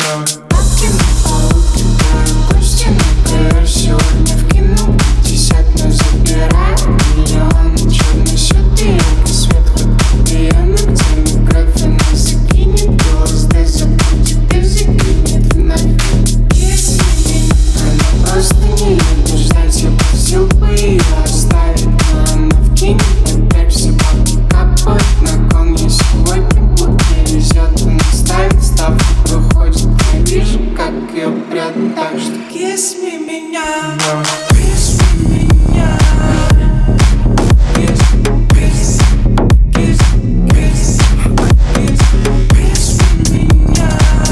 Бабки на полу кидаю, гости на КР. Сегодня в кино 50, но забираю миллион. Черный счет и яркий свет, хоть пьяный, где микрофон не закинет. ЛСД забудет и закинет вновь. Если она просто не любит ждать, я просил бы ее оставить, но она вкинет опять все бабки капают на кон. Я сегодня будто везет, она ставит ставку, выходит, я вижу, как ее прят. Так что kiss me меня, kiss me меня, kiss, kiss, kiss, kiss, kiss, kiss me меня,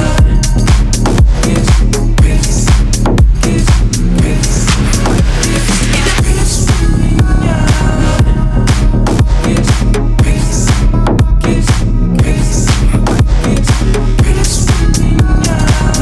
kiss, kiss, kiss, kiss, kiss me меня, kiss, kiss, kiss, kiss, kiss, kiss me меня.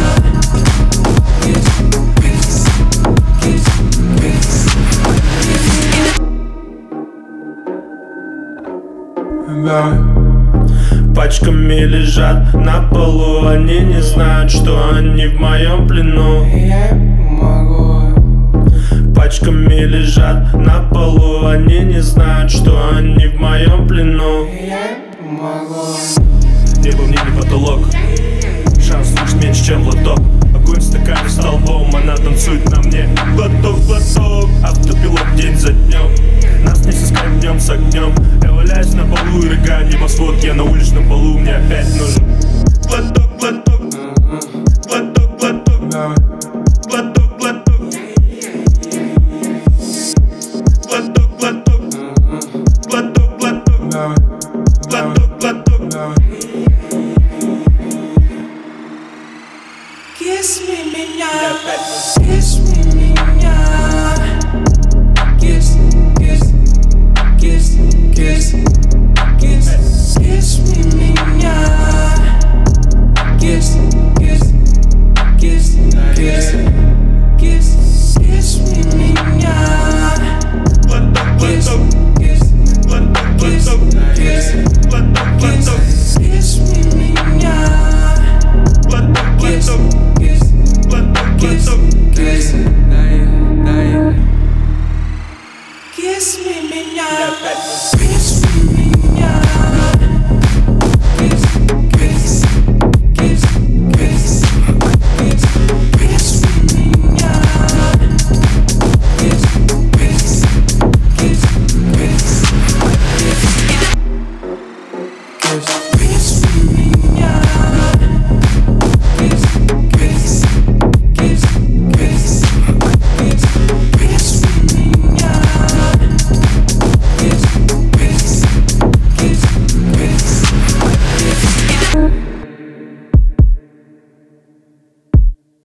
Пачками лежат на полу, они не знают, что они в моем плену. Я помогу. Пачками лежат на полу, они не знают, что они в моем плену. Я помогу. Небо в небе потолок, шанс слышать меньше, чем лоток. Огонь в стакане столбом, она танцует на мне. Глоток, глоток, автопилот день за днем. Нас не сыскать днем с огнем. Я валяюсь на полу и рыгаю небосвод. Я на уличном полу, мне опять нужен глоток, глоток, глоток, глоток, глоток, глоток, глоток, глоток, глоток, глоток, глоток, глоток. Kiss me меня, kiss me меня, kiss, kiss, kiss, kiss, kiss, kiss me меня, kiss, kiss, kiss, kiss.